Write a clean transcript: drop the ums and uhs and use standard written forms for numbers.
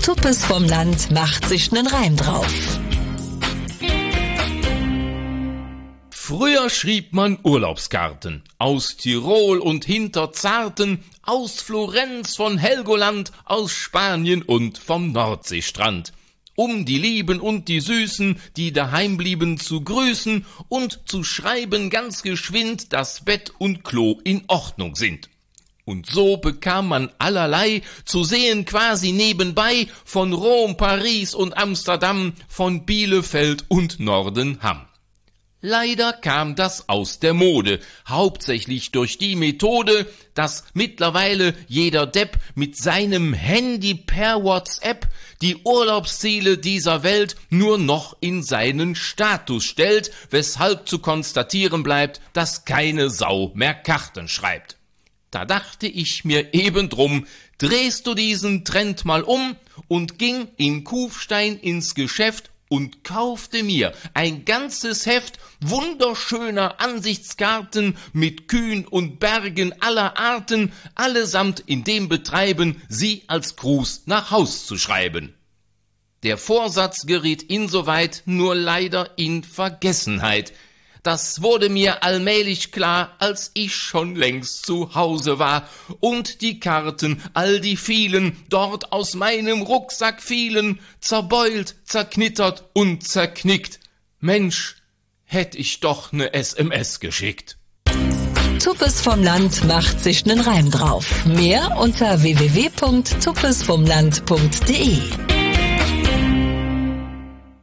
Tuppes vom Land macht sich nen Reim drauf. Früher schrieb man Urlaubskarten aus Tirol und Hinterzarten, aus Florenz, von Helgoland, aus Spanien und vom Nordseestrand. Um die Lieben und die Süßen, die daheim blieben, zu grüßen und zu schreiben ganz geschwind, dass Bett und Klo in Ordnung sind. Und so bekam man allerlei zu sehen quasi nebenbei von Rom, Paris und Amsterdam, von Bielefeld und Nordenham. Leider kam das aus der Mode, hauptsächlich durch die Methode, dass mittlerweile jeder Depp mit seinem Handy per WhatsApp die Urlaubsziele dieser Welt nur noch in seinen Status stellt, weshalb zu konstatieren bleibt, dass keine Sau mehr Karten schreibt. Da dachte ich mir eben drum, drehst du diesen Trend mal um und ging in Kufstein ins Geschäft und kaufte mir ein ganzes Heft wunderschöner Ansichtskarten mit Kühen und Bergen aller Arten, allesamt in dem Betreiben, sie als Gruß nach Haus zu schreiben. Der Vorsatz geriet insoweit nur leider in Vergessenheit. Das wurde mir allmählich klar, als ich schon längst zu Hause war und die Karten, all die vielen, dort aus meinem Rucksack fielen, zerbeult, zerknittert und zerknickt. Mensch, hätt ich doch ne SMS geschickt. Tuppes vom Land macht sich nen Reim drauf. Mehr unter www.tuppesvomland.de.